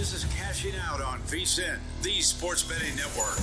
This is Cashing Out on VSiN, the sports betting network.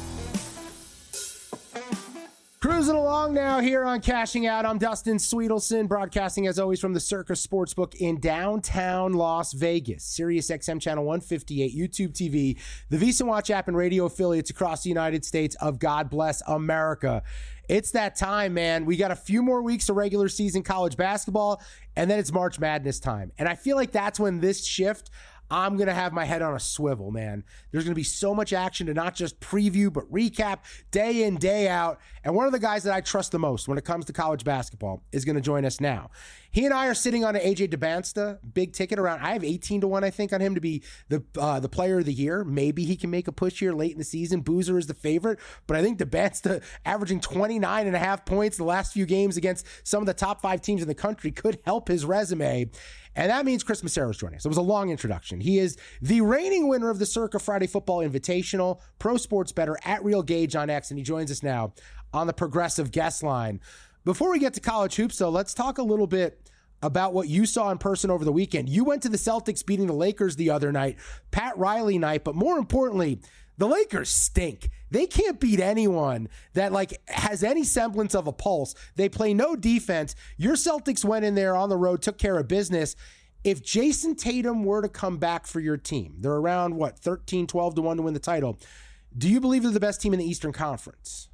Cruising along now here on Cashing Out. I'm Dustin Sweetelson, broadcasting as always from the Circus Sportsbook in downtown Las Vegas. Sirius XM Channel 158, YouTube TV, the VSiN Watch app, and radio affiliates across the United States of God Bless America. It's that time, man. We got a few more weeks of regular season college basketball, and then it's March Madness time. And I feel like that's when this shift, I'm going to have my head on a swivel, man. There's going to be so much action to not just preview, but recap day in, day out. And one of the guys that I trust the most when it comes to college basketball is going to join us now. He and I are sitting on an AJ Dybantsa big ticket around. I have 18-1, I think, on him to be the player of the year. Maybe he can make a push here late in the season. Boozer is the favorite, but I think Dybantsa averaging 29.5 points the last few games against some of the top 5 teams in the country could help his resume. And that means Chris Massaro is joining us. It was a long introduction. He is the reigning winner of the Circa Friday Football Invitational, pro sports bettor at Real Gauge on X, and he joins us now on the Progressive Guest Line. Before we get to college hoops, though, let's talk a little bit about what you saw in person over the weekend. You went to the Celtics beating the Lakers the other night, Pat Riley night, but more importantly, the Lakers stink. They can't beat anyone that has any semblance of a pulse. They play no defense. Your Celtics went in there on the road, took care of business. If Jason Tatum were to come back for your team, they're around 13, 12 to 1 to win the title. Do you believe they're the best team in the Eastern Conference?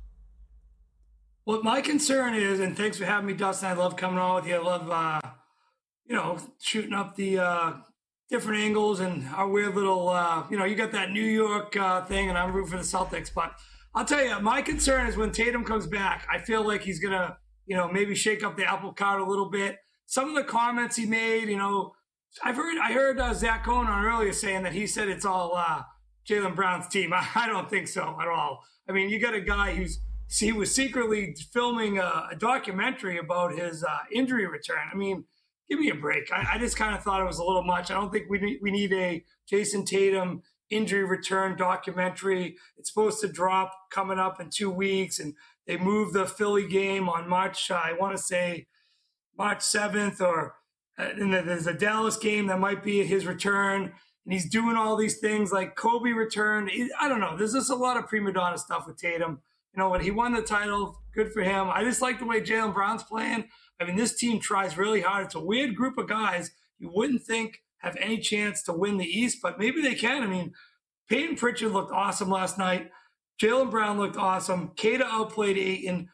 Well, my concern is, and thanks for having me, Dustin. I love coming on with you. I love, shooting up the different angles and our weird little, you got that New York thing, and I'm rooting for the Celtics. But I'll tell you, my concern is when Tatum comes back, I feel like he's going to, maybe shake up the apple cart a little bit. Some of the comments he made, I heard Zach Cohen on earlier saying that he said it's all Jaylen Brown's team. I don't think so at all. I mean, you got a guy he was secretly filming a documentary about his injury return. I mean, give me a break. I just kind of thought it was a little much. I don't think we need a Jason Tatum injury return documentary. It's supposed to drop coming up in 2 weeks, and they moved the Philly game on March, I want to say March 7th, and then there's a Dallas game that might be his return, and he's doing all these things like Kobe returned. I don't know. There's just a lot of prima donna stuff with Tatum. When he won the title, good for him. I just like the way Jaylen Brown's playing. I mean, this team tries really hard. It's a weird group of guys you wouldn't think have any chance to win the East, but maybe they can. I mean, Peyton Pritchard looked awesome last night. Jaylen Brown looked awesome. Keita outplayed Ayton.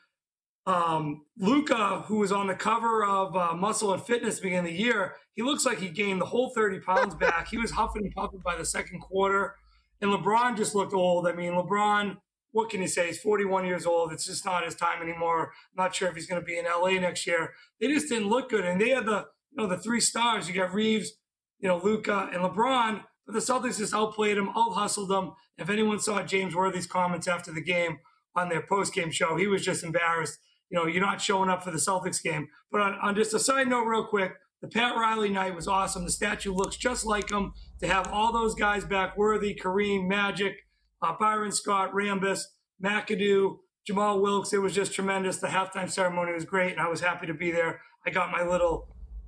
Luka, who was on the cover of Muscle and Fitness beginning of the year, he looks like he gained the whole 30 pounds back. He was huffing and puffing by the second quarter. And LeBron just looked old. I mean, LeBron, what can you say? He's 41 years old. It's just not his time anymore. I'm not sure if he's going to be in LA next year. They just didn't look good. And they had the 3 stars. You got Reeves, Luka and LeBron, but the Celtics just outplayed him, out-hustled them. If anyone saw James Worthy's comments after the game on their post-game show, he was just embarrassed. You're not showing up for the Celtics game. But on just a side note real quick, the Pat Riley night was awesome. The statue looks just like him. To have all those guys back, Worthy, Kareem, Magic, Byron Scott, Rambis, McAdoo, Jamal Wilkes, it was just tremendous. The halftime ceremony was great, and I was happy to be there. I got my little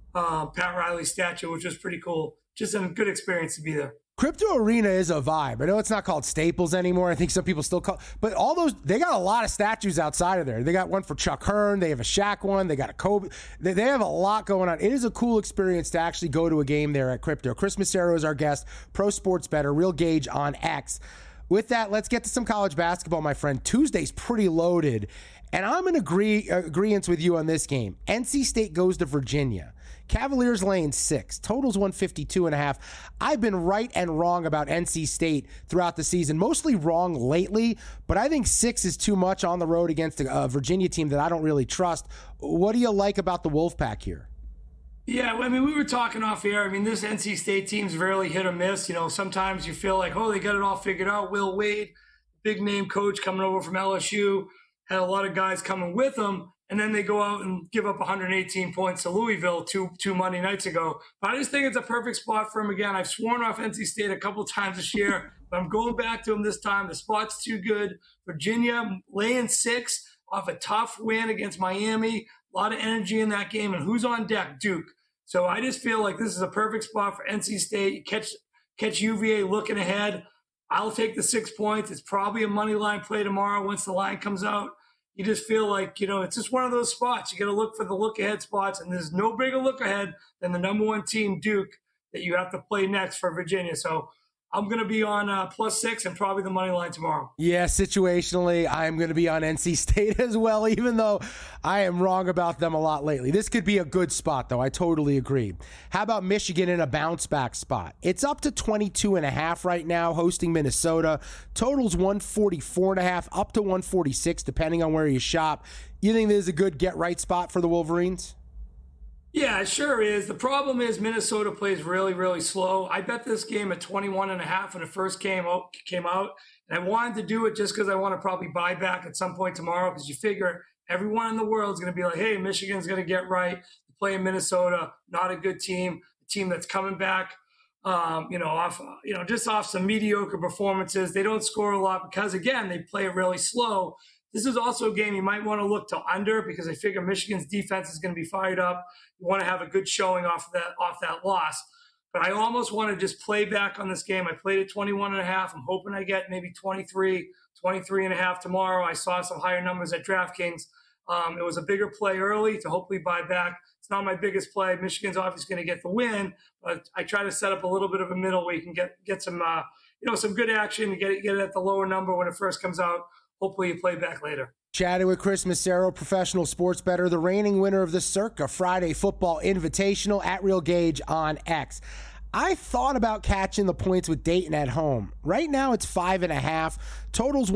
Pat Riley statue, which was pretty cool. Just a good experience to be there. Crypto Arena is a vibe. I know it's not called Staples anymore. I think some people still call, but all those, they got a lot of statues outside of there. They got one for Chuck Hearn. They have a Shaq one. They got a Kobe. They have a lot going on. It is a cool experience to actually go to a game there at Crypto. Chris Massaro is our guest, pro sports bettor, Real Gauge on X. With that, let's get to some college basketball, my friend. Tuesday's pretty loaded, and I'm in agreement with you on this game. NC State goes to Virginia. Cavaliers laying 6. Totals 152.5. I've been right and wrong about NC State throughout the season. Mostly wrong lately, but I think 6 is too much on the road against a Virginia team that I don't really trust. What do you like about the Wolfpack here? Yeah, I mean, we were talking off air. I mean, this NC State team's rarely hit or miss. Sometimes you feel like, they got it all figured out. Will Wade, big name coach coming over from LSU, had a lot of guys coming with him. And then they go out and give up 118 points to Louisville two Monday nights ago. But I just think it's a perfect spot for him again. I've sworn off NC State a couple times this year, but I'm going back to him this time. The spot's too good. Virginia laying 6 off a tough win against Miami. A lot of energy in that game. And who's on deck? Duke. So I just feel like this is a perfect spot for NC State. You catch catch UVA looking ahead. I'll take the 6 points. It's probably a money line play tomorrow once the line comes out. You just feel like, it's just one of those spots. You got to look for the look ahead spots, and there's no bigger look ahead than the number one team, Duke, that you have to play next for Virginia. So I'm going to be on +6 and probably the money line tomorrow. Yeah, situationally, I'm going to be on NC State as well, even though I am wrong about them a lot lately. This could be a good spot, though. I totally agree. How about Michigan in a bounce-back spot? It's up to 22.5 right now, hosting Minnesota. Total's 144.5, up to 146, depending on where you shop. You think this is a good get-right spot for the Wolverines? Yeah, it sure is. The problem is Minnesota plays really, really slow. I bet this game at 21.5 when it first came out. And I wanted to do it just because I want to probably buy back at some point tomorrow, because you figure everyone in the world is going to be like, hey, Michigan's going to get right. They play in Minnesota, not a good team, a team that's coming back, just off some mediocre performances. They don't score a lot because, again, they play it really slow. This is also a game you might want to look to under, because I figure Michigan's defense is going to be fired up. You want to have a good showing off that loss. But I almost want to just play back on this game. I played at 21.5. I'm hoping I get maybe 23.5 tomorrow. I saw some higher numbers at DraftKings. It was a bigger play early to hopefully buy back. It's not my biggest play. Michigan's obviously going to get the win, but I try to set up a little bit of a middle where you can get some some good action and get it at the lower number when it first comes out. Hopefully you play back later. Chatting with Chris Massaro, professional sports bettor, the reigning winner of the Circa Friday Football Invitational at Real Gauge on X. I thought about catching the points with Dayton at home. Right now it's 5.5. Total's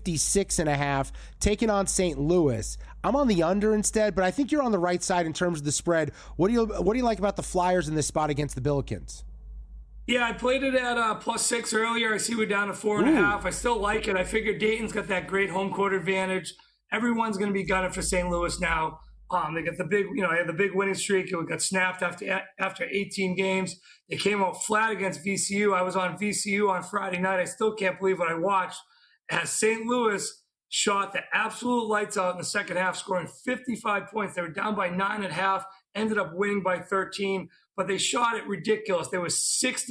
156.5. Taking on St. Louis. I'm on the under instead, but I think you're on the right side in terms of the spread. What do you like about the Flyers in this spot against the Billikens? Yeah, I played it at +6 earlier. I see we're down to 4.5. I still like it. I figure Dayton's got that great home court advantage. Everyone's going to be gunning for St. Louis now. They got the big, they had the big winning streak. It got snapped after 18 games. They came out flat against VCU. I was on VCU on Friday night. I still can't believe what I watched as St. Louis shot the absolute lights out in the second half, scoring 55 points. They were down by 9.5, ended up winning by 13. But they shot it ridiculous. They was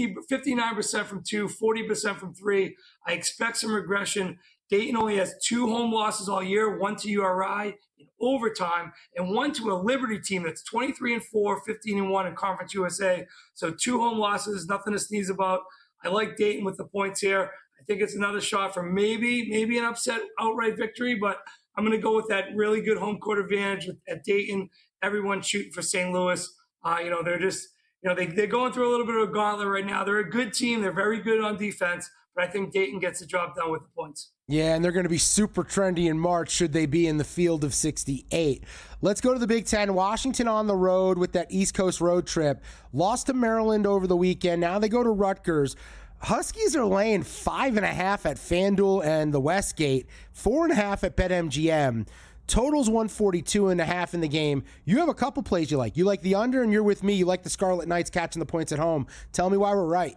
59% from 2, 40% from 3. I expect some regression. Dayton only has 2 home losses all year, 1 to URI in overtime, and 1 to a Liberty team that's 23-4, 15-1 in Conference USA. So 2 home losses, nothing to sneeze about. I like Dayton with the points here. I think it's another shot for maybe an upset outright victory, but I'm going to go with that really good home court advantage at Dayton. Everyone shooting for St. Louis. They're just, they're going through a little bit of a gauntlet right now. They're a good team. They're very good on defense, but I think Dayton gets the job done with the points. Yeah, and they're going to be super trendy in March should they be in the field of 68. Let's go to the Big Ten. Washington on the road with that East Coast road trip. Lost to Maryland over the weekend. Now they go to Rutgers. Huskies are laying 5.5 at FanDuel and the Westgate, 4.5 at BetMGM. Total's 142.5 in the game. You have a couple plays you like. You like the under, and you're with me. You like the Scarlet Knights catching the points at home. Tell me why we're right.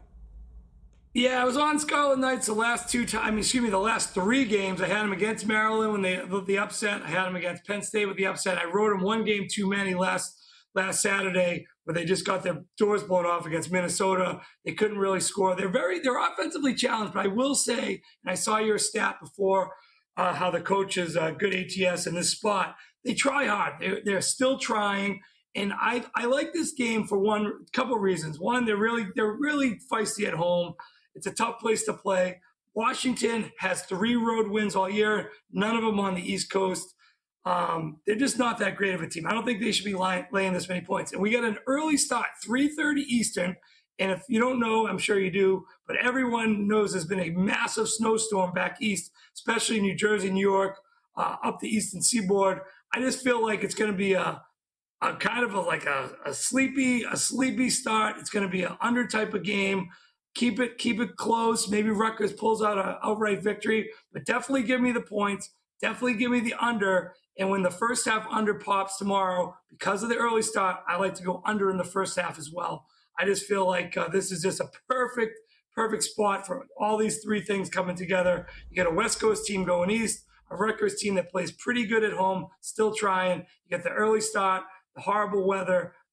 Yeah, I was on Scarlet Knights the last 3 games. I had them against Maryland when they the upset. I had them against Penn State with the upset. I rode them 1 game too many last Saturday, where they just got their doors blown off against Minnesota. They couldn't really score. They're offensively challenged, but I will say, and I saw your stat before, how the coach is good ATS in this spot. They try hard. They're still trying, and I like this game for couple reasons. One, they're really feisty at home. It's a tough place to play. Washington has 3 road wins all year, none of them on the East Coast. They're just not that great of a team. I don't think they should be laying this many points. And we got an early start, 3:30 Eastern. And if you don't know, I'm sure you do, but everyone knows there's been a massive snowstorm back east, especially New Jersey, New York, up the eastern seaboard. I just feel like it's going to be a kind of a sleepy start. It's going to be an under type of game. Keep it close. Maybe Rutgers pulls out an outright victory, but definitely give me the points. Definitely give me the under. And when the first half under pops tomorrow, because of the early start, I like to go under in the first half as well. I just feel like this is just a perfect spot for all these 3 things coming together. You got a West Coast team going east, a Rutgers team that plays pretty good at home, still trying. You got the early start, the horrible weather.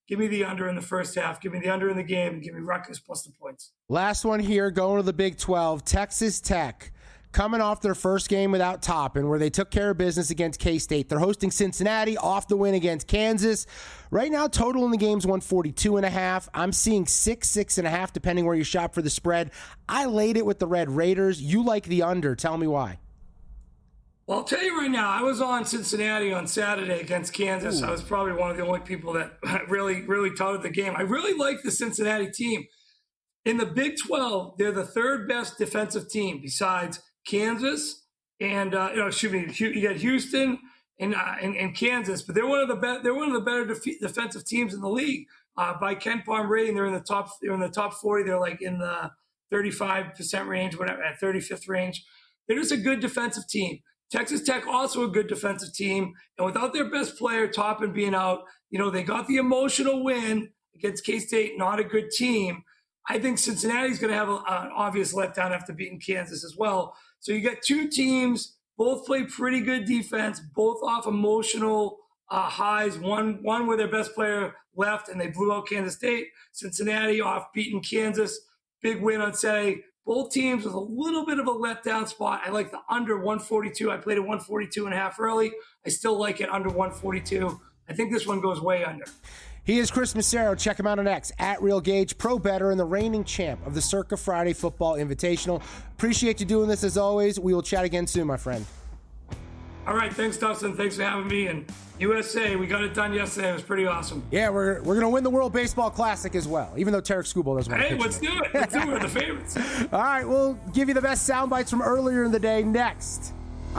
Give me the under in the first half. Give me the under in the game. And give me Rutgers plus the points. Last one here, going to the Big 12. Texas Tech, coming off their first game without Toppin, where they took care of business against K-State. They're hosting Cincinnati, off the win against Kansas. Right now, total in the game's 142.5. I'm seeing 6.5, depending where you shop for the spread. I laid it with the Red Raiders. You like the under. Tell me why. Well, I'll tell you right now, I was on Cincinnati on Saturday against Kansas. I was probably one of the only people that really touted the game. I really like the Cincinnati team. In the Big 12, they're the third best defensive team besides Kansas and you got Houston and Kansas, but they're one of the better defensive teams in the league. By Ken Palm rating, they're in the top 40. They're like in the 35% range, whatever, at 35th range. They're just a good defensive team. Texas Tech also a good defensive team, and without their best player Toppin being out, they got the emotional win against K-State, not a good team. I think Cincinnati's going to have an obvious letdown after beating Kansas as well. So you got two teams, both play pretty good defense, both off emotional highs. One where their best player left and they blew out Kansas State. Cincinnati off beating Kansas, big win on Saturday. Both teams with a little bit of a letdown spot. I like the under 142. I played at 142.5 early. I still like it under 142. I think this one goes way under. He is Chris Massaro. Check him out on X, @RealGage, pro bettor and the reigning champ of the Circa Friday Football Invitational. Appreciate you doing this as always. We will chat again soon, my friend. All right. Thanks, Dustin. Thanks for having me. And USA, we got it done yesterday. It was pretty awesome. Yeah, we're going to win the World Baseball Classic as well, even though Tarek Skubal doesn't want to pitch. Hey, let's do it. Let's do it. We're the favorites. All right, we'll give you the best sound bites from earlier in the day next.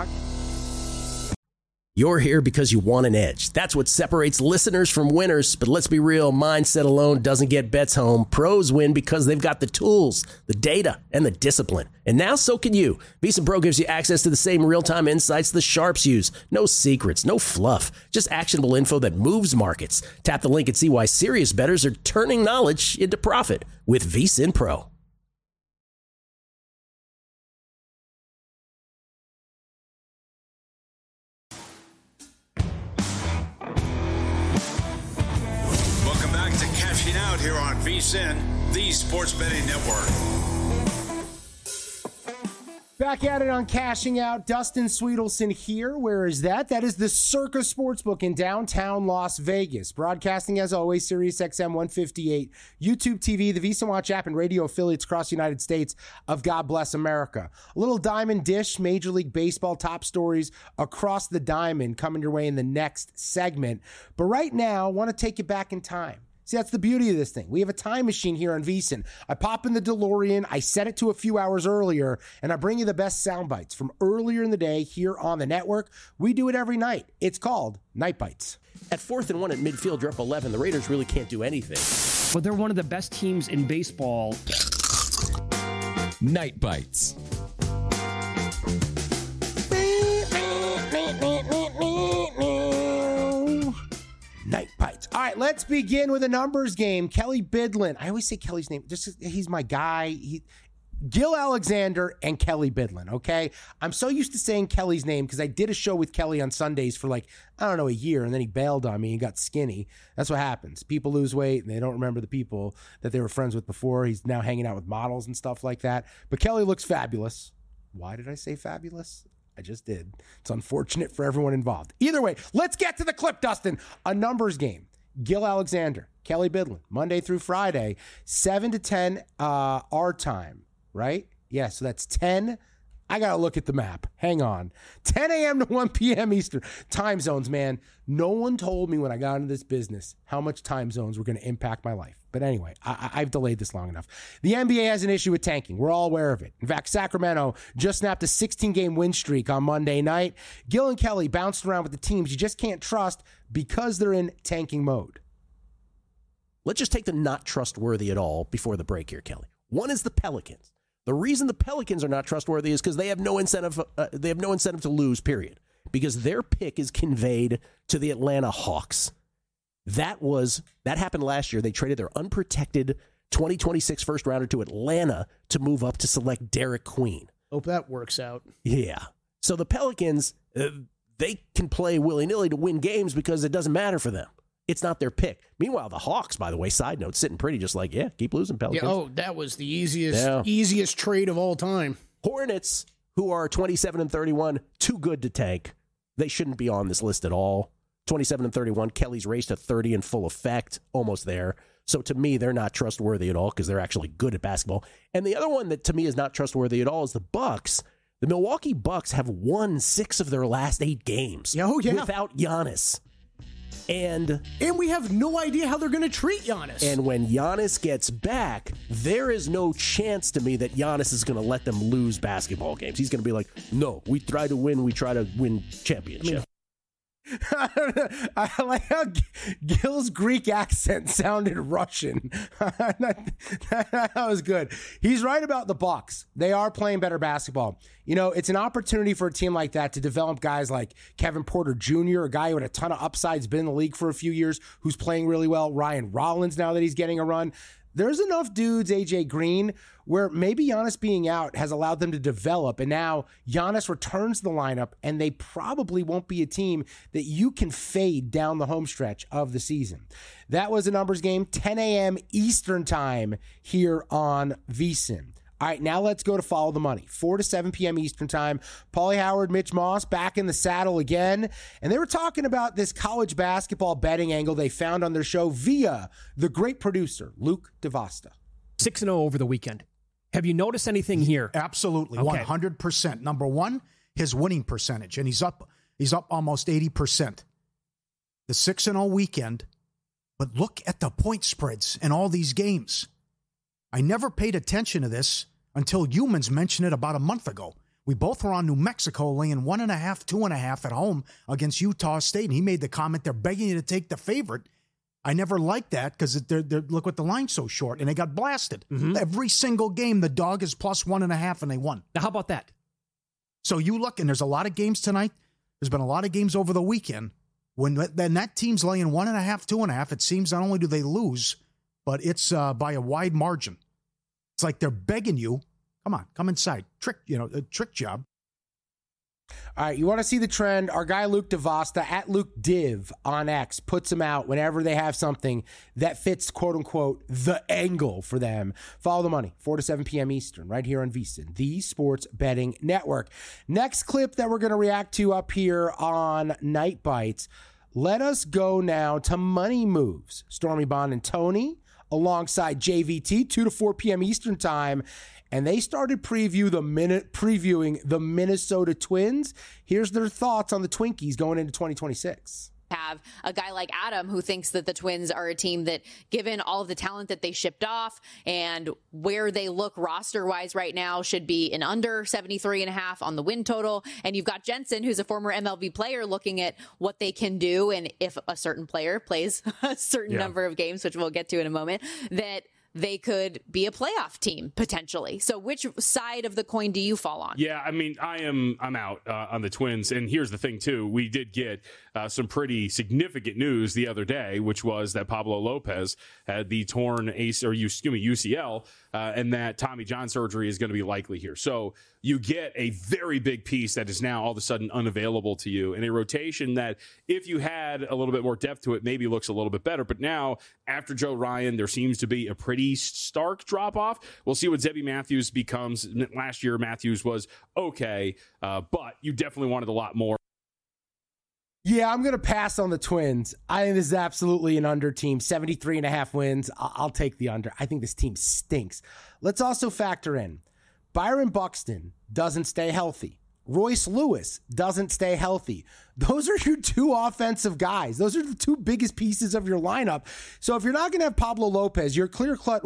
You're here because you want an edge. That's what separates listeners from winners. But let's be real, mindset alone doesn't get bets home. Pros win because they've got the tools, the data, and the discipline. And now so can you. VSiN Pro gives you access to the same real-time insights the sharps use. No secrets, no fluff, just actionable info that moves markets. Tap the link and see why serious bettors are turning knowledge into profit with VSiN Pro. Out here on VSiN, the Sports Betting Network. Back at it on Cashing Out. Dustin Sweetelson here. Where is that? That is the Circa Sportsbook in downtown Las Vegas. Broadcasting, as always, SiriusXM 158, YouTube TV, the VSiN Watch app, and radio affiliates across the United States of God Bless America. A little Diamond Dish, Major League Baseball top stories across the diamond coming your way in the next segment. But right now, I want to take you back in time. See, that's the beauty of this thing. We have a time machine here on VSiN. I pop in the DeLorean, I set it to a few hours earlier, and I bring you the best sound bites from earlier in the day here on the network. We do it every night. It's called Night Bites. At 4th and 1 at midfield, you're up 11. The Raiders really can't do anything. But they're one of the best teams in baseball. Night Bites. Night Bites. All right, let's begin with a numbers game. Kelly Bidlin. I always say Kelly's name. He's my guy. Gil Alexander and Kelly Bidlin, okay? I'm so used to saying Kelly's name because I did a show with Kelly on Sundays for a year, and then he bailed on me and got skinny. That's what happens. People lose weight, and they don't remember the people that they were friends with before. He's now hanging out with models and stuff like that. But Kelly looks fabulous. Why did I say fabulous? I just did. It's unfortunate for everyone involved. Either way, let's get to the clip, Dustin. A numbers game. Gil Alexander, Kelly Bidlin, Monday through Friday, 7 to 10 our time, right? Yeah, so that's 10. I got to look at the map. Hang on. 10 a.m. to 1 p.m. Eastern. Time zones, man. No one told me when I got into this business how much time zones were going to impact my life. But anyway, I've delayed this long enough. The NBA has an issue with tanking. We're all aware of it. In fact, Sacramento just snapped a 16-game win streak on Monday night. Gil and Kelly bounced around with the teams you just can't trust because they're in tanking mode. Let's just take the not trustworthy at all before the break here, Kelly. One is the Pelicans. The reason the Pelicans are not trustworthy is because they have no incentive. They have no incentive to lose. Period. Because their pick is conveyed to the Atlanta Hawks. That happened last year. They traded their unprotected 2026 first rounder to Atlanta to move up to select Derek Queen. Hope that works out. Yeah. So the Pelicans, they can play willy-nilly to win games because it doesn't matter for them. It's not their pick. Meanwhile, the Hawks, by the way, side note, sitting pretty just like, keep losing, Pelicans. That was the easiest trade of all time. Hornets, who are 27-31, too good to tank. They shouldn't be on this list at all. 27-31, Kelly's race to 30 in full effect, almost there. So to me, they're not trustworthy at all because they're actually good at basketball. And the other one that to me is not trustworthy at all is the Bucks. The Milwaukee Bucks have won 6 of their last 8 games without Giannis. And we have no idea how they're going to treat Giannis. And when Giannis gets back, there is no chance to me that Giannis is going to let them lose basketball games. He's going to be like, no, we try to win championship. I like how Gil's Greek accent sounded Russian. That was good. He's right about the Bucks. They are playing better basketball. It's an opportunity for a team like that to develop guys like Kevin Porter Jr., a guy who had a ton of upsides, been in the league for a few years, who's playing really well. Ryan Rollins, now that he's getting a run. There's enough dudes, AJ Green, where maybe Giannis being out has allowed them to develop, and now Giannis returns to the lineup, and they probably won't be a team that you can fade down the home stretch of the season. That was a numbers game, 10 a.m. Eastern time here on VSiN. All right, now let's go to Follow the Money. 4 to 7 p.m. Eastern time. Paulie Howard, Mitch Moss back in the saddle again. And they were talking about this college basketball betting angle they found on their show via the great producer, Luke DeVosta. 6-0 over the weekend. Have you noticed anything here? Absolutely, okay. 100%. Number one, his winning percentage, and he's up almost 80%. The 6-0 weekend, but look at the point spreads in all these games. I never paid attention to this until Humans mentioned it about a month ago. We both were on New Mexico laying 1.5, 2.5 at home against Utah State, and he made the comment, they're begging you to take the favorite. I never liked that because look what the line's so short, and they got blasted. Mm-hmm. Every single game, the dog is plus 1.5, and they won. Now, how about that? So you look, and there's a lot of games tonight. There's been a lot of games over the weekend. When that team's laying 1.5, 2.5, it seems not only do they lose, but it's by a wide margin. It's like they're begging you, come inside. A trick job. All right, you want to see the trend? Our guy Luke DeVosta at Luke Div on X puts them out whenever they have something that fits, quote unquote, the angle for them. Follow the Money, 4 to 7 p.m. Eastern, right here on VSiN, the Sports Betting Network. Next clip that we're going to react to up here on Night Bites. Let us go now to Money Moves. Stormy Bond and Tony alongside JVT, 2 to 4 p.m. Eastern time. And they started previewing the Minnesota Twins. Here's their thoughts on the Twinkies going into 2026. Have a guy like Adam who thinks that the Twins are a team that, given all of the talent that they shipped off and where they look roster-wise right now, should be an under 73.5 on the win total. And you've got Jensen, who's a former MLB player, looking at what they can do. And if a certain player plays a certain number of games, which we'll get to in a moment, that they could be a playoff team potentially. So which side of the coin do you fall on? Yeah, I mean, I'm out on the Twins. And here's the thing, too. We did get some pretty significant news the other day, which was that Pablo Lopez had the torn UCL, and that Tommy John surgery is going to be likely here. So you get a very big piece that is now all of a sudden unavailable to you in a rotation that, if you had a little bit more depth to it, maybe looks a little bit better. But now, after Joe Ryan, there seems to be a pretty stark drop-off. We'll see what Zebby Matthews becomes. Last year, Matthews was okay, but you definitely wanted a lot more. Yeah, I'm going to pass on the Twins. I think this is absolutely an under team. 73.5 wins. I'll take the under. I think this team stinks. Let's also factor in Byron Buxton doesn't stay healthy. Royce Lewis doesn't stay healthy. Those are your two offensive guys. Those are the two biggest pieces of your lineup. So if you're not going to have Pablo Lopez, you're clear-cut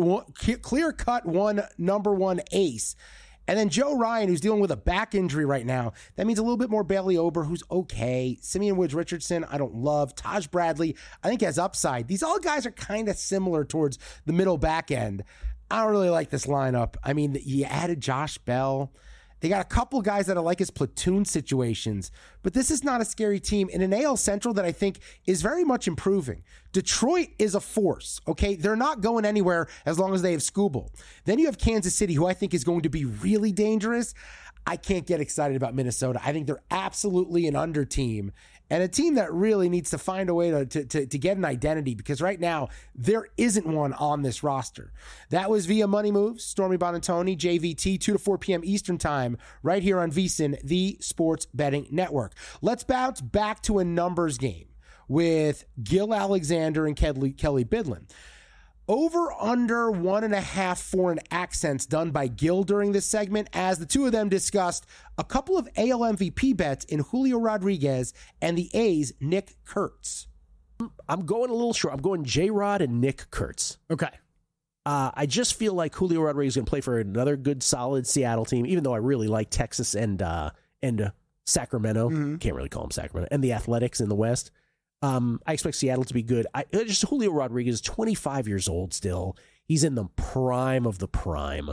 one number one ace. And then Joe Ryan, who's dealing with a back injury right now. That means a little bit more Bailey Ober, who's okay. Simeon Woods-Richardson, I don't love. Taj Bradley, I think has upside. These all guys are kind of similar towards the middle back end. I don't really like this lineup. I mean, you added Josh Bell. They got a couple guys that I like as platoon situations, but this is not a scary team in an AL Central that I think is very much improving. Detroit is a force, okay? They're not going anywhere as long as they have Skubal. Then you have Kansas City, who I think is going to be really dangerous. I can't get excited about Minnesota. I think they're absolutely an under team, and a team that really needs to find a way to get an identity, because right now there isn't one on this roster. That was via Money Moves, Stormy Bonantoni, JVT, 2 to 4 p.m. Eastern Time, right here on VSiN, the Sports Betting Network. Let's bounce back to a numbers game with Gil Alexander and Kelly Bidlin. Over under 1.5 foreign accents done by Gil during this segment, as the two of them discussed a couple of AL MVP bets in Julio Rodriguez and the A's Nick Kurtz. I'm going a little short. I'm going J-Rod and Nick Kurtz. Okay. I just feel like Julio Rodriguez is going to play for another good, solid Seattle team, even though I really like Texas and Sacramento. Can't really call them Sacramento. And the Athletics in the West. I expect Seattle to be good. Julio Rodriguez is 25 years old still. He's in the prime of the prime.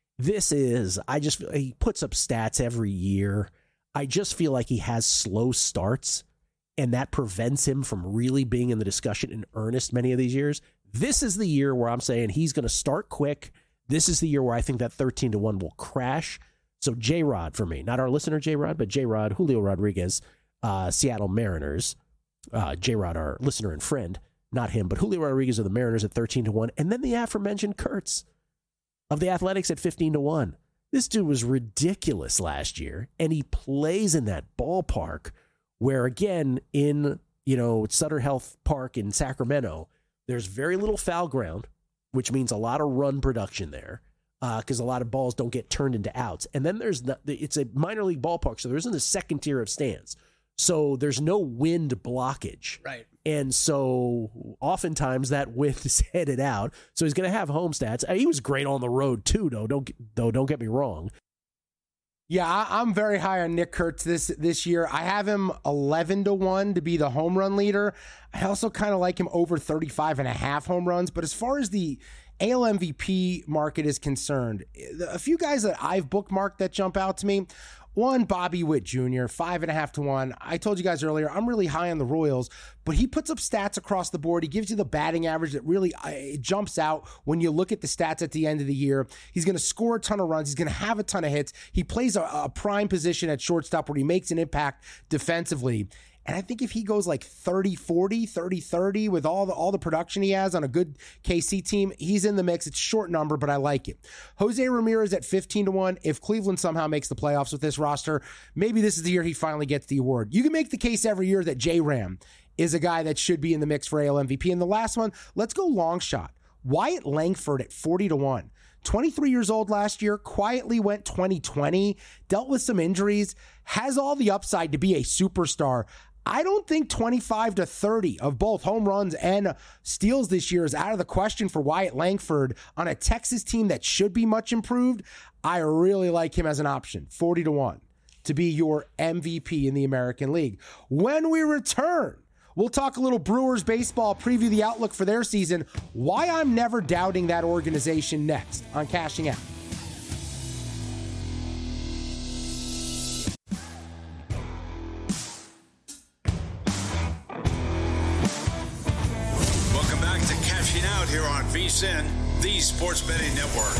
He puts up stats every year. I just feel like he has slow starts, and that prevents him from really being in the discussion in earnest many of these years. This is the year where I'm saying he's going to start quick. This is the year where I think that 13-1 will crash. So J-Rod for me, not our listener J-Rod, but J-Rod, Julio Rodriguez, Seattle Mariners. J-Rod, our listener and friend, not him, but Julio Rodriguez of the Mariners at 13-1, and then the aforementioned Kurtz of the Athletics at 15-1. This dude was ridiculous last year, and he plays in that ballpark where, again, in Sutter Health Park in Sacramento, there's very little foul ground, which means a lot of run production there, because a lot of balls don't get turned into outs. And then it's a minor league ballpark, so there isn't a second tier of stands. So there's no wind blockage. Right. And so oftentimes that wind is headed out. So he's going to have home stats. He was great on the road too, though. Don't get me wrong. Yeah, I'm very high on Nick Kurtz this year. I have him 11-1 to be the home run leader. I also kind of like him over 35.5 home runs. But as far as the AL MVP market is concerned, a few guys that I've bookmarked that jump out to me. One, Bobby Witt Jr., 5.5-1. I told you guys earlier, I'm really high on the Royals, but he puts up stats across the board. He gives you the batting average that really it jumps out when you look at the stats at the end of the year. He's going to score a ton of runs. He's going to have a ton of hits. He plays a prime position at shortstop where he makes an impact defensively. And I think if he goes like 30-40, 30-30 with all the production he has on a good KC team, he's in the mix. It's a short number, but I like it. Jose Ramirez at 15-1. If Cleveland somehow makes the playoffs with this roster, maybe this is the year he finally gets the award. You can make the case every year that J-Ram is a guy that should be in the mix for AL MVP. And the last one, let's go long shot. Wyatt Langford at 40-1. 23 years old last year, quietly went 2020, dealt with some injuries, has all the upside to be a superstar. I don't think 25 to 30 of both home runs and steals this year is out of the question for Wyatt Langford on a Texas team that should be much improved. I really like him as an option, 40-1 to be your MVP in the American League. When we return, we'll talk a little Brewers baseball, preview the outlook for their season, why I'm never doubting that organization next on Cashing Out. Here on VSiN, the Sports Betting Network.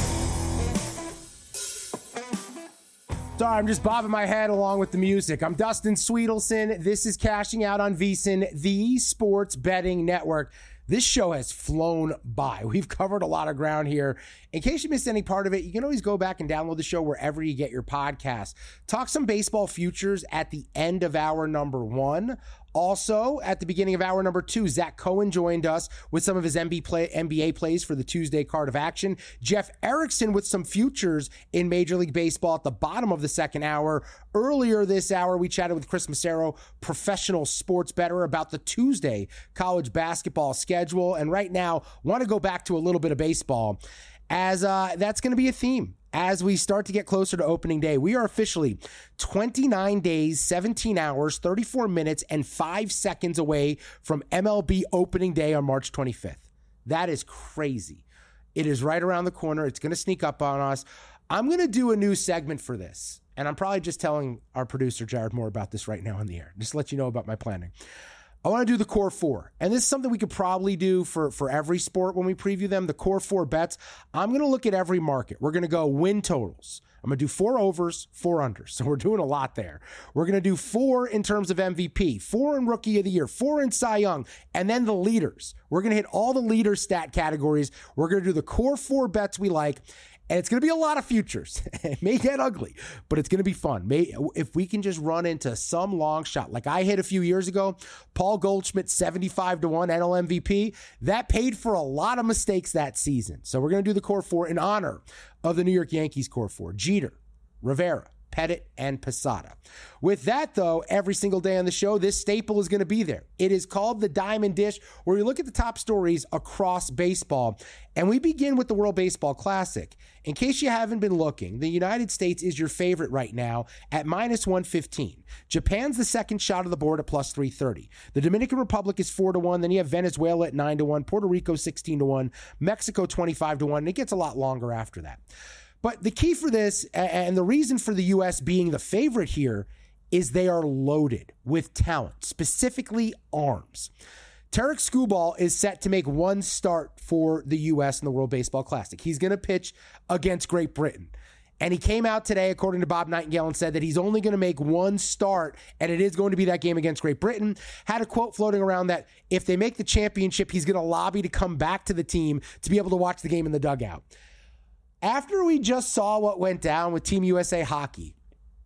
Sorry, I'm just bobbing my head along with the music. I'm Dustin Sweetelson. This is Cashing Out on VSiN, the Sports Betting Network. This show has flown by. We've covered a lot of ground here. In case you missed any part of it, you can always go back and download the show wherever you get your podcasts. Talk some baseball futures at the end of hour number 1. Also, at the beginning of hour number 2, Zach Cohen joined us with some of his NBA plays for the Tuesday card of action. Jeff Erickson with some futures in Major League Baseball at the bottom of the second hour. Earlier this hour, we chatted with Chris Massaro, professional sports bettor, about the Tuesday college basketball schedule. And right now, want to go back to a little bit of baseball, as that's going to be a theme as we start to get closer to opening day. We are officially 29 days, 17 hours, 34 minutes, and 5 seconds away from MLB opening day on March 25th. That is crazy. It is right around the corner. It's going to sneak up on us. I'm going to do a new segment for this, and I'm probably just telling our producer, Jared Moore, about this right now on the air. Just to let you know about my planning. I want to do the core 4. And this is something we could probably do for every sport when we preview them. The core 4 bets. I'm going to look at every market. We're going to go win totals. I'm going to do 4 overs, 4 unders. So we're doing a lot there. We're going to do 4 in terms of MVP, 4 in Rookie of the Year, 4 in Cy Young, and then the leaders. We're going to hit all the leader stat categories. We're going to do the core 4 bets we like. And it's going to be a lot of futures. It may get ugly, but it's going to be fun. If we can just run into some long shot, like I hit a few years ago, Paul Goldschmidt, 75-1 NL MVP, that paid for a lot of mistakes that season. So we're going to do the core 4 in honor of the New York Yankees core 4. Jeter, Rivera, Pettit, and Posada. With that, though, every single day on the show, this staple is going to be there. It is called the Diamond Dish, where we look at the top stories across baseball. And we begin with the World Baseball Classic. In case you haven't been looking, the United States is your favorite right now at -115. Japan's the second shot of the board at +330. The Dominican Republic is 4-1. Then you have Venezuela at 9-1. Puerto Rico 16-1. Mexico 25-1. And it gets a lot longer after that. But the key for this, and the reason for the U.S. being the favorite here, is they are loaded with talent, specifically arms. Tarik Skubal is set to make 1 start for the U.S. in the World Baseball Classic. He's going to pitch against Great Britain. And he came out today, according to Bob Nightingale, and said that he's only going to make 1 start, and it is going to be that game against Great Britain. Had a quote floating around that if they make the championship, he's going to lobby to come back to the team to be able to watch the game in the dugout. After we just saw what went down with Team USA Hockey,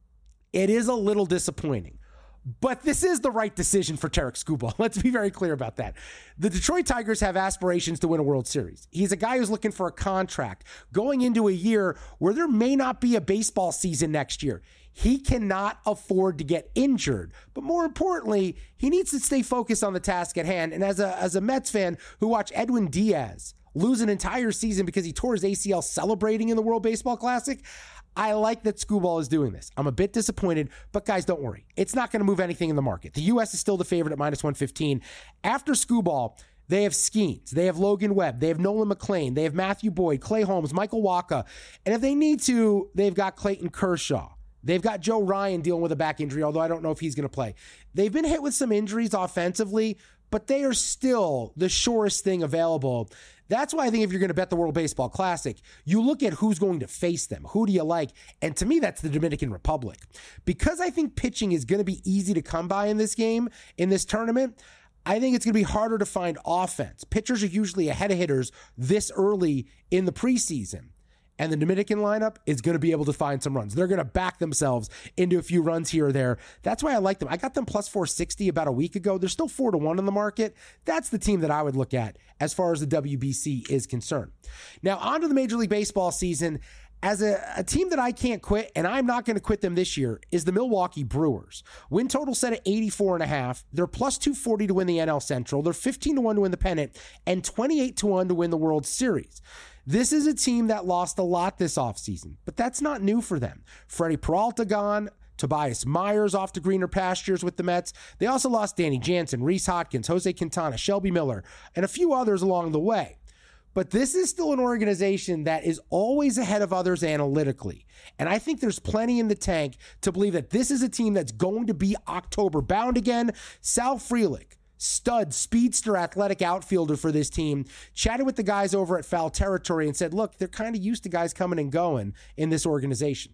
it is a little disappointing. But this is the right decision for Tarik Skubal. Let's be very clear about that. The Detroit Tigers have aspirations to win a World Series. He's a guy who's looking for a contract going into a year where there may not be a baseball season next year. He cannot afford to get injured. But more importantly, he needs to stay focused on the task at hand. And as a Mets fan who watched Edwin Diaz lose an entire season because he tore his ACL celebrating in the World Baseball Classic, I like that Skubal is doing this. I'm a bit disappointed, but guys, don't worry. It's not going to move anything in the market. The U.S. is still the favorite at -115. After Skubal, they have Skeens, they have Logan Webb, they have Nolan McLean, they have Matthew Boyd, Clay Holmes, Michael Wacha, and if they need to, they've got Clayton Kershaw. They've got Joe Ryan dealing with a back injury, although I don't know if he's going to play. They've been hit with some injuries offensively, but they are still the surest thing available. That's why I think if you're going to bet the World Baseball Classic, you look at who's going to face them. Who do you like? And to me, that's the Dominican Republic. Because I think pitching is going to be easy to come by in this game, in this tournament, I think it's going to be harder to find offense. Pitchers are usually ahead of hitters this early in the preseason. And the Dominican lineup is going to be able to find some runs. They're going to back themselves into a few runs here or there. That's why I like them. I got them +460 about a week ago. They're still 4-1 in the market. That's the team that I would look at as far as the WBC is concerned. Now, on to the Major League Baseball season. As a team that I can't quit, and I'm not going to quit them this year, is the Milwaukee Brewers. Win total set at 84.5. They're +240 to win the NL Central. They're 15-1 to win the pennant and 28-1 to win the World Series. This is a team that lost a lot this offseason, but that's not new for them. Freddie Peralta gone, Tobias Myers off to greener pastures with the Mets. They also lost Danny Jansen, Rhys Hoskins, Jose Quintana, Shelby Miller, and a few others along the way. But this is still an organization that is always ahead of others analytically. And I think there's plenty in the tank to believe that this is a team that's going to be October bound again. Sal Frelick, stud, speedster, athletic outfielder for this team, chatted with the guys over at Foul Territory and said, look, they're kind of used to guys coming and going in this organization.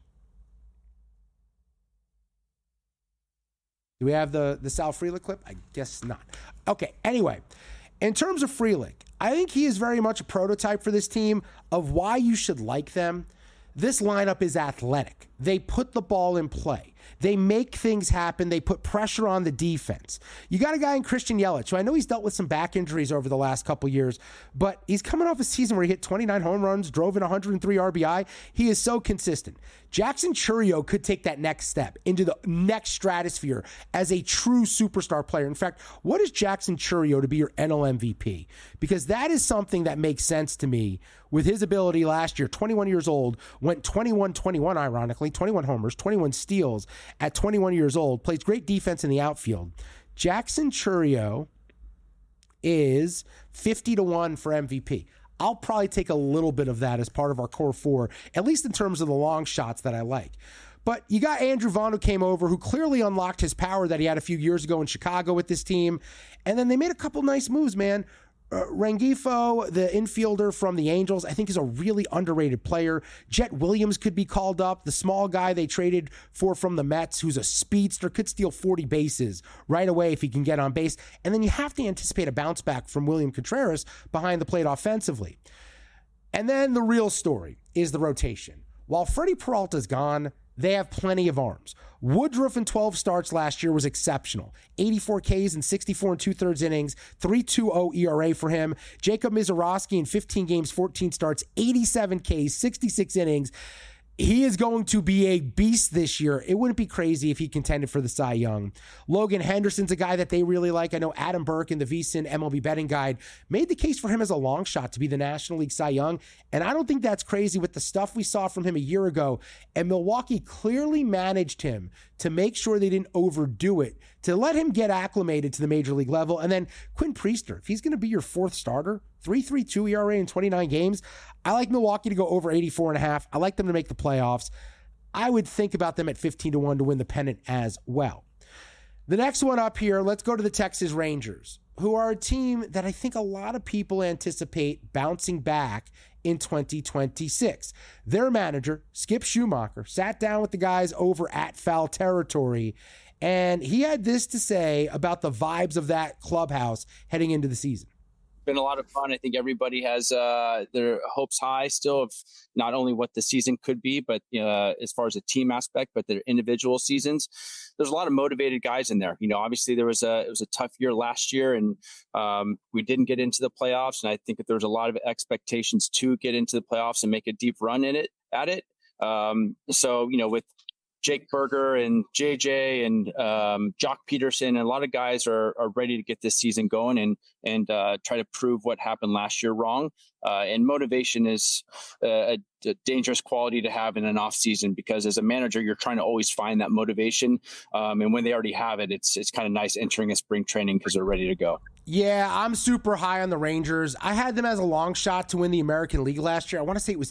Do we have the Sal Frelick clip? I guess not. Okay, anyway, in terms of Frelick, I think he is very much a prototype for this team of why you should like them. This lineup is athletic. They put the ball in play. They make things happen. They put pressure on the defense. You got a guy in Christian Yelich, who I know he's dealt with some back injuries over the last couple years, but he's coming off a season where he hit 29 home runs, drove in 103 RBI. He is so consistent. Jackson Chourio could take that next step into the next stratosphere as a true superstar player. In fact, what is Jackson Chourio to be your NL MVP? Because that is something that makes sense to me with his ability last year. 21 years old, went 21-21, ironically, 21 homers, 21 steals at 21 years old, plays great defense in the outfield. Jackson Chourio is 50-1 for MVP. I'll probably take a little bit of that as part of our core four, at least in terms of the long shots that I like. But you got Andrew Vaughn, who came over, who clearly unlocked his power that he had a few years ago in Chicago with this team. And then they made a couple nice moves, man. Rengifo, the infielder from the Angels, I think is a really underrated player. Jet Williams could be called up. The small guy they traded for from the Mets, who's a speedster, could steal 40 bases right away if he can get on base. And then you have to anticipate a bounce back from William Contreras behind the plate offensively. And then the real story is the rotation. While Freddie Peralta's gone, they have plenty of arms. Woodruff in 12 starts last year was exceptional. 84 Ks and 64 and 2/3 innings, 3.20 ERA for him. Jacob Mizorowski in 15 games, 14 starts, 87 Ks, 66 innings. He is going to be a beast this year. It wouldn't be crazy if he contended for the Cy Young. Logan Henderson's a guy that they really like. I know Adam Burke in the VSiN MLB betting guide made the case for him as a long shot to be the National League Cy Young, and I don't think that's crazy with the stuff we saw from him a year ago. And Milwaukee clearly managed him to make sure they didn't overdo it, to let him get acclimated to the major league level. And then Quinn Priester, if he's going to be your fourth starter, 3.32 ERA in 29 games. I like Milwaukee to go over 84.5. I like them to make the playoffs. I would think about them at 15-1 to win the pennant as well. The next one up here, let's go to the Texas Rangers, who are a team that I think a lot of people anticipate bouncing back in 2026. Their manager, Skip Schumacher, sat down with the guys over at Foul Territory, and he had this to say about the vibes of that clubhouse heading into the season. Been a lot of fun. I think everybody has their hopes high still of not only what the season could be, but as far as a team aspect, but their individual seasons. There's a lot of motivated guys in there. Obviously it was a tough year last year, and we didn't get into the playoffs. And I think that there was a lot of expectations to get into the playoffs and make a deep run at it. So with Jake Berger and JJ and Jock Peterson, and a lot of guys are ready to get this season going and try to prove what happened last year wrong. And motivation is a dangerous quality to have in an off season, because as a manager, you're trying to always find that motivation. And when they already have it, it's kind of nice entering a spring training because they're ready to go. Yeah, I'm super high on the Rangers. I had them as a long shot to win the American League last year. I want to say it was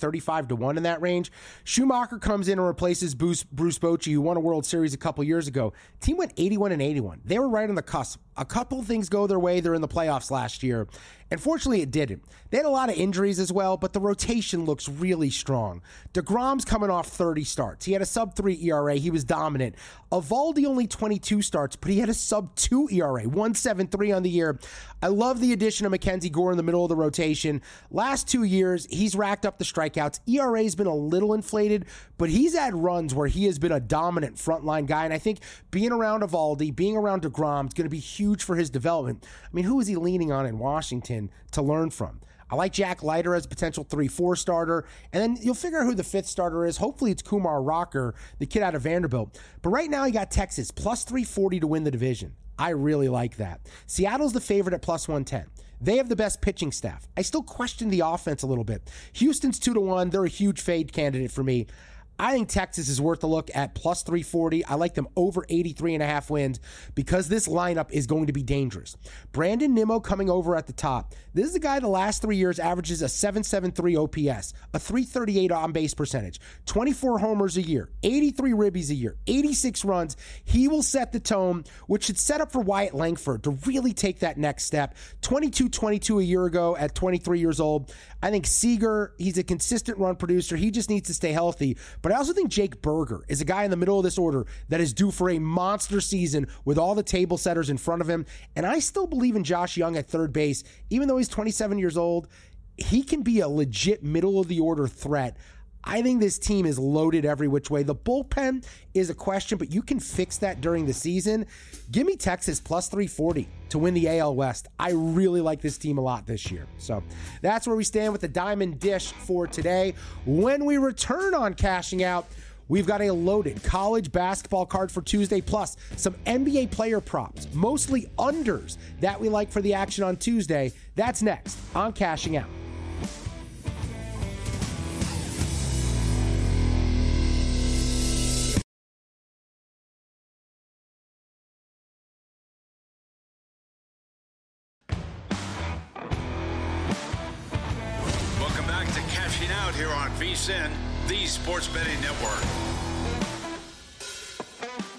35-1 in that range. Schumacher comes in and replaces Bruce Bochy, who won a World Series a couple years ago. Team went 81-81. They were right on the cusp. A couple things go their way. They're in the playoffs last year. And fortunately, it didn't. They had a lot of injuries as well, but the rotation looks really strong. DeGrom's coming off 30 starts. He had a sub-3 ERA. He was dominant. Evaldi only 22 starts, but he had a sub-2 ERA, 1.73 on the year. I love the addition of Mackenzie Gore in the middle of the rotation. Last 2 years, he's racked up the strikeouts. ERA's been a little inflated, but he's had runs where he has been a dominant frontline guy, and I think being around Evaldi, being around DeGrom is going to be huge for his development. I mean, who is he leaning on in Washington to learn from? I like Jack Leiter as a potential 3-4 starter, and then you'll figure out who the fifth starter is. Hopefully it's Kumar Rocker, the kid out of Vanderbilt. But right now you got Texas plus 340 to win the division. I really like that. Seattle's the favorite at plus 110. They have the best pitching staff. I still question the offense a little bit. Houston's 2-1. They're a huge fade candidate for me. I think Texas is worth a look at plus 340. I like them over 83.5 wins because this lineup is going to be dangerous. Brandon Nimmo coming over at the top. This is a guy the last 3 years averages a 7.73 OPS, a 338 on-base percentage, 24 homers a year, 83 ribbies a year, 86 runs. He will set the tone, which should set up for Wyatt Langford to really take that next step. 22-22 a year ago at 23 years old. I think Seager, he's a consistent run producer. He just needs to stay healthy. But I also think Jake Berger is a guy in the middle of this order that is due for a monster season with all the table setters in front of him. And I still believe in Josh Young at third base. Even though he's 27 years old, he can be a legit middle of the order threat. I think this team is loaded every which way. The bullpen is a question, but you can fix that during the season. Give me Texas plus 340 to win the AL West. I really like this team a lot this year. So that's where we stand with the Diamond Dish for today. When we return on Cashing Out, we've got a loaded college basketball card for Tuesday, plus some NBA player props, mostly unders that we like for the action on Tuesday. That's next on Cashing Out. Here on VSiN, the Sports Betting Network.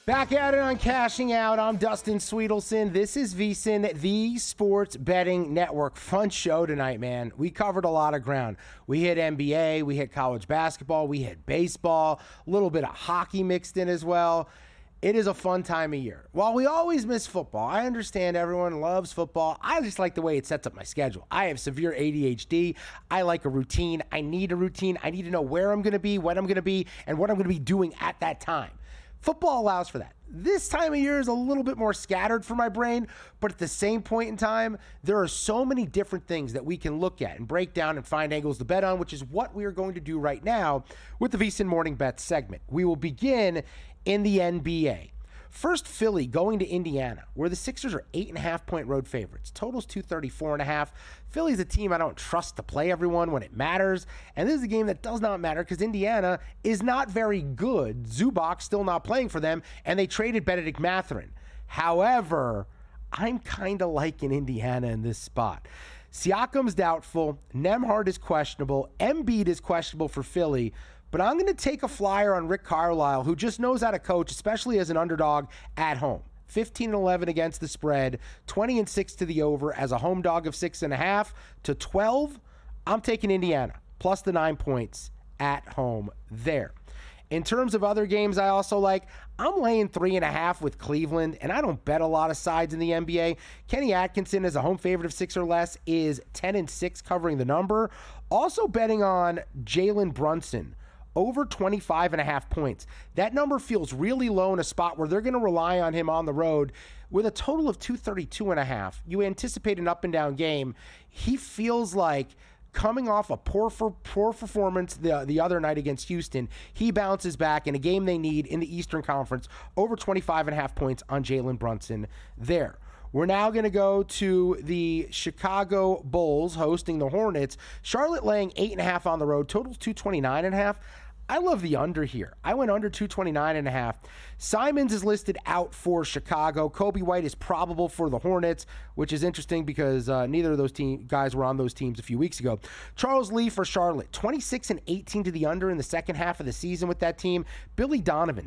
Back at it on Cashing Out. I'm Dustin Sweetelson. This is VSiN, the Sports Betting Network. Fun show tonight, man. We covered a lot of ground. We hit NBA, we hit college basketball, we hit baseball, a little bit of hockey mixed in as well. It is a fun time of year. While we always miss football, I understand everyone loves football. I just like the way it sets up my schedule. I have severe ADHD. I like a routine. I need a routine. I need to know where I'm going to be, when I'm going to be, and what I'm going to be doing at that time. Football allows for that. This time of year is a little bit more scattered for my brain, but at the same point in time, there are so many different things that we can look at and break down and find angles to bet on, which is what we are going to do right now with the VSiN Morning Bets segment. We will begin in the NBA. First, Philly going to Indiana, where the Sixers are 8.5-point road favorites. Total's 234.5. Philly's a team I don't trust to play everyone when it matters, and this is a game that does not matter because Indiana is not very good. Zubac still not playing for them, and they traded Benedict Mathurin. However, I'm kind of liking Indiana in this spot. Siakam's doubtful. Nembhard is questionable. Embiid is questionable for Philly. But I'm going to take a flyer on Rick Carlisle, who just knows how to coach, especially as an underdog at home. 15-11 against the spread, 20-6 to the over as a home dog of 6.5 to 12. I'm taking Indiana plus the 9 points at home there. In terms of other games I also like, I'm laying 3.5 with Cleveland, and I don't bet a lot of sides in the NBA. Kenny Atkinson, as a home favorite of 6 or less, is 10-6 covering the number. Also betting on Jalen Brunson, over 25.5 points. That number feels really low in a spot where they're going to rely on him on the road. With a total of 232.5, you anticipate an up and down game. He feels like coming off a poor performance the other night against Houston, he bounces back in a game they need in the Eastern Conference. Over 25.5 points on Jalen Brunson there. We're now going to go to the Chicago Bulls hosting the Hornets. Charlotte laying 8.5 on the road. Total's 229.5. I love the under here. I went under 229.5. Simons is listed out for Chicago. Kobe White is probable for the Hornets, which is interesting because neither of those guys were on those teams a few weeks ago. Charles Lee for Charlotte, 26-18 to the under in the second half of the season with that team. Billy Donovan,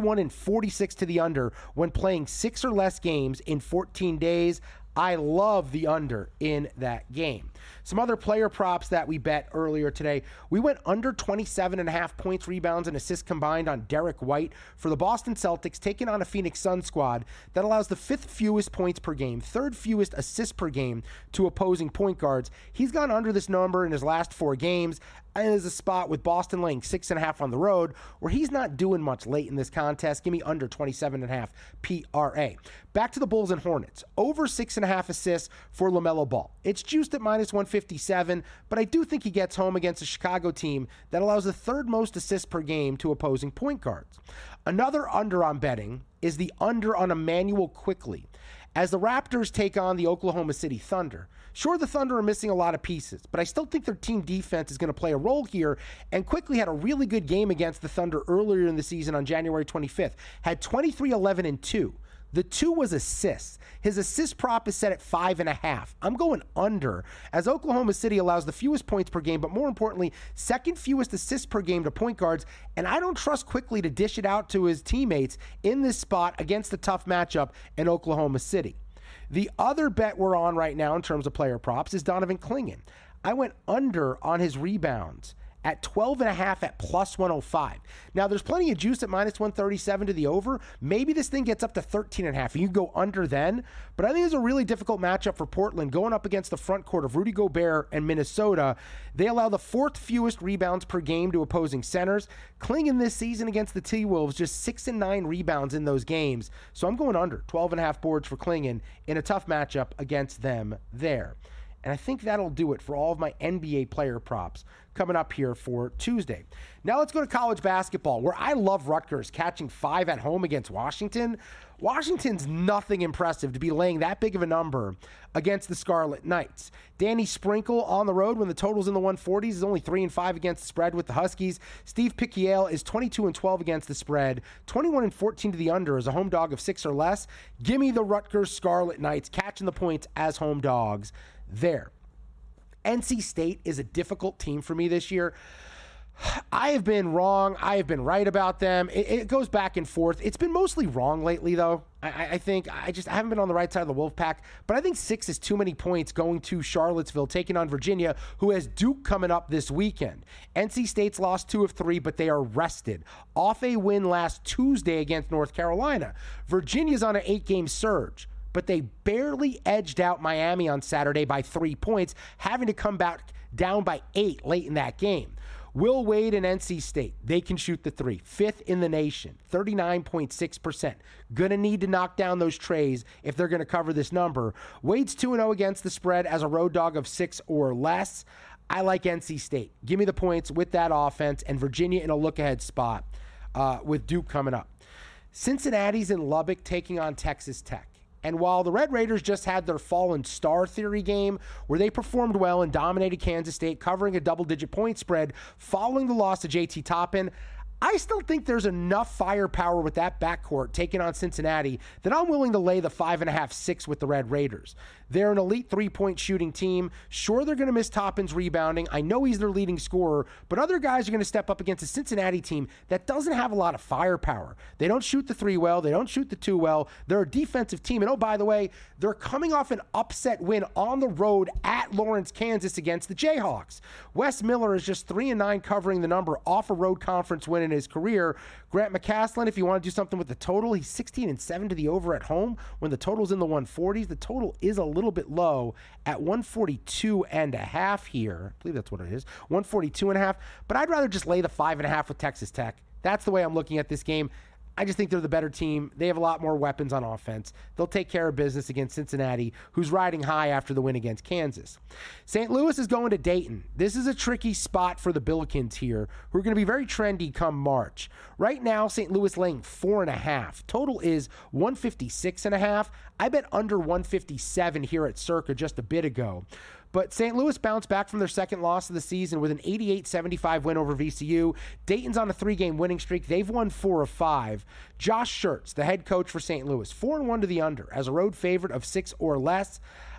71-46 to the under when playing 6 or less games in 14 days. I love the under in that game. Some other player props that we bet earlier today. We went under 27.5 points, rebounds, and assists combined on Derek White for the Boston Celtics, taking on a Phoenix Suns squad that allows the 5th fewest points per game, 3rd fewest assists per game to opposing point guards. He's gone under this number in his last 4 games. And there's a spot with Boston laying 6.5 on the road where he's not doing much late in this contest. Give me under 27.5 PRA. Back to the Bulls and Hornets. Over 6.5 assists for LaMelo Ball. It's juiced at minus 157, but I do think he gets home against a Chicago team that allows the 3rd most assists per game to opposing point guards. Another under I'm betting is the under on Emmanuel Quickley, as the Raptors take on the Oklahoma City Thunder. Sure, the Thunder are missing a lot of pieces, but I still think their team defense is going to play a role here, and Quickley had a really good game against the Thunder earlier in the season on January 25th. Had 23, 11, and 2. The 2 was assists. His assist prop is set at 5.5. I'm going under, as Oklahoma City allows the fewest points per game, but more importantly, 2nd fewest assists per game to point guards, and I don't trust Quickley to dish it out to his teammates in this spot against the tough matchup in Oklahoma City. The other bet we're on right now in terms of player props is Donovan Clingan. I went under on his rebounds at 12.5 at plus 105. Now, there's plenty of juice at minus 137 to the over. Maybe this thing gets up to 13.5, and you can go under then. But I think it's a really difficult matchup for Portland going up against the front court of Rudy Gobert and Minnesota. They allow the 4th fewest rebounds per game to opposing centers. Clingan this season against the T-Wolves, just 6 and 9 rebounds in those games. So I'm going under 12.5 boards for Clingan in a tough matchup against them there. And I think that'll do it for all of my NBA player props coming up here for Tuesday. Now let's go to college basketball, where I love Rutgers catching 5 at home against Washington. Washington's nothing impressive to be laying that big of a number against the Scarlet Knights. Danny Sprinkle on the road when the total's in the 140s is only 3-5 against the spread with the Huskies. Steve Picquiel is 22-12 against the spread, 21-14 to the under as a home dog of 6 or less. Give me the Rutgers Scarlet Knights catching the points as home dogs there. NC State is a difficult team for me this year. I have been wrong. I have been right about them. It goes back and forth. It's been mostly wrong lately, though. I think I haven't been on the right side of the Wolfpack, but I think 6 is too many points going to Charlottesville, taking on Virginia, who has Duke coming up this weekend. NC State's lost 2 of 3, but they are rested. Off a win last Tuesday against North Carolina. Virginia's on an 8-game surge, but they barely edged out Miami on Saturday by 3 points, having to come back down by 8 late in that game. Will Wade and NC State, they can shoot the 3. 5th in the nation, 39.6%. Going to need to knock down those trays if they're going to cover this number. Wade's 2-0 against the spread as a road dog of 6 or less. I like NC State. Give me the points with that offense, and Virginia in a look-ahead spot with Duke coming up. Cincinnati's in Lubbock taking on Texas Tech. And while the Red Raiders just had their fallen star theory game where they performed well and dominated Kansas State, covering a double-digit point spread following the loss to JT Toppin, I still think there's enough firepower with that backcourt taking on Cincinnati that I'm willing to lay the 5.5, 6 with the Red Raiders. They're an elite three-point shooting team. Sure, they're going to miss Toppin's rebounding. I know he's their leading scorer, but other guys are going to step up against a Cincinnati team that doesn't have a lot of firepower. They don't shoot the 3 well. They don't shoot the 2 well. They're a defensive team. And oh, by the way, they're coming off an upset win on the road at Lawrence, Kansas against the Jayhawks. Wes Miller is just 3-9 covering the number off a road conference win in his career. Grant McCaslin, if you want to do something with the total, he's 16-7 to the over at home when the total's in the 140s. The total is a little bit low at 142.5 here. I believe that's what it is, 142.5. But I'd rather just lay the 5.5 with Texas Tech. That's the way I'm looking at this game. I just think they're the better team. They have a lot more weapons on offense. They'll take care of business against Cincinnati, who's riding high after the win against Kansas. St. Louis is going to Dayton. This is a tricky spot for the Billikens here, who are going to be very trendy come March. Right now, St. Louis laying 4.5. Total is 156.5. I bet under 157 here at Circa just a bit ago. But St. Louis bounced back from their second loss of the season with an 88-75 win over VCU. Dayton's on a 3-game winning streak. They've won 4 of 5. Josh Schertz, the head coach for St. Louis, 4-1 to the under as a road favorite of 6 or less.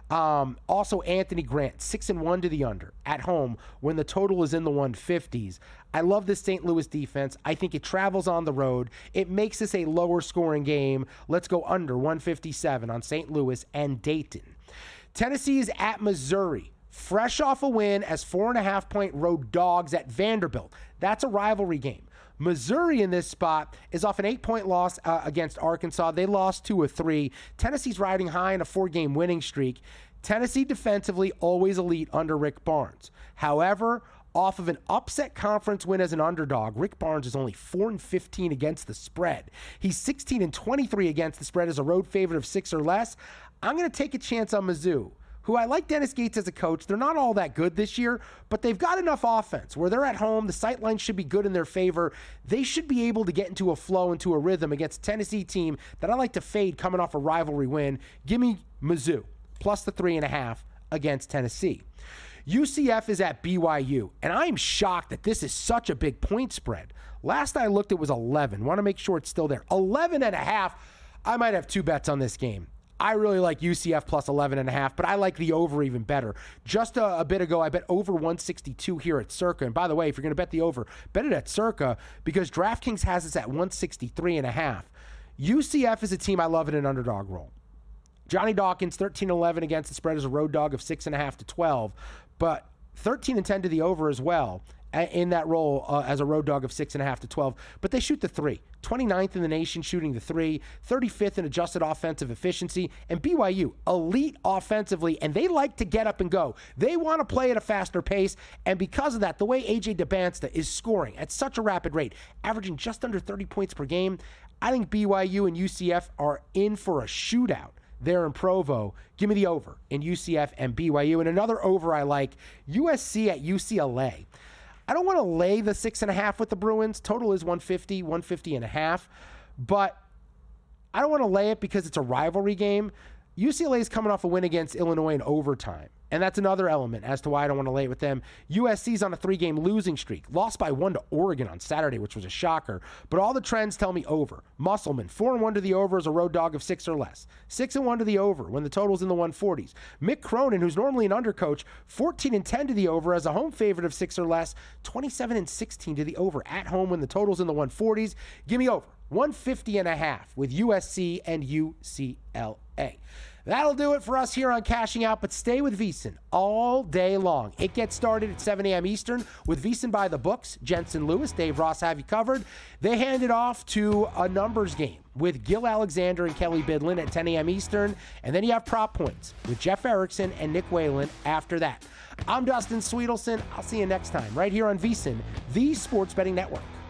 Also, Anthony Grant, 6-1 to the under at home when the total is in the 150s. I love this St. Louis defense. I think it travels on the road. It makes this a lower scoring game. Let's go under 157 on St. Louis and Dayton. Tennessee is at Missouri, fresh off a win as 4.5-point road dogs at Vanderbilt. That's a rivalry game. Missouri in this spot is off an 8-point loss against Arkansas. They lost 2 of 3. Tennessee's riding high in a 4-game winning streak. Tennessee defensively always elite under Rick Barnes. However, off of an upset conference win as an underdog, Rick Barnes is only 4-15 against the spread. He's 16-23 against the spread as a road favorite of 6 or less. I'm going to take a chance on Mizzou, who I like Dennis Gates as a coach. They're not all that good this year, but they've got enough offense where they're at home. The sight line should be good in their favor. They should be able to get into a flow, into a rhythm against a Tennessee team that I like to fade coming off a rivalry win. Give me Mizzou, plus the 3.5 against Tennessee. UCF is at BYU, and I'm shocked that this is such a big point spread. Last I looked, it was 11. Want to make sure it's still there. 11.5. I might have 2 bets on this game. I really like UCF plus 11.5, but I like the over even better. Just a bit ago, I bet over 162 here at Circa. And by the way, if you're going to bet the over, bet it at Circa because DraftKings has us at 163.5. UCF is a team I love in an underdog role. Johnny Dawkins, 13-11 against the spread as a road dog of 6.5 to 12, but 13-10 to the over as well in that role as a road dog of 6.5 to 12. But they shoot the 3. 29th in the nation shooting the 3, 35th in adjusted offensive efficiency, and BYU, elite offensively, and they like to get up and go. They want to play at a faster pace, and because of that, the way A.J. DeBansta is scoring at such a rapid rate, averaging just under 30 points per game, I think BYU and UCF are in for a shootout there in Provo. Give me the over in UCF and BYU. And another over I like, USC at UCLA. I don't want to lay the 6.5 with the Bruins. Total is 150.5. But I don't want to lay it because it's a rivalry game. UCLA is coming off a win against Illinois in overtime. And that's another element as to why I don't want to lay it with them. USC's on a 3-game losing streak. Lost by 1 to Oregon on Saturday, which was a shocker. But all the trends tell me over. Musselman, 4-1 to the over as a road dog of 6 or less. 6-1 to the over when the total's in the 140s. Mick Cronin, who's normally an undercoach, 14-10 to the over as a home favorite of 6 or less. 27-16 to the over at home when the total's in the 140s. Give me over. 150.5 with USC and UCLA. That'll do it for us here on Cashing Out, but stay with VSiN all day long. It gets started at 7 a.m. Eastern with VSiN by the books. Jensen Lewis, Dave Ross have you covered. They hand it off to a numbers game with Gil Alexander and Kelly Bidlin at 10 a.m. Eastern. And then you have Prop Points with Jeff Erickson and Nick Whalen after that. I'm Dustin Sweetelson. I'll see you next time right here on VSiN, the Sports Betting Network.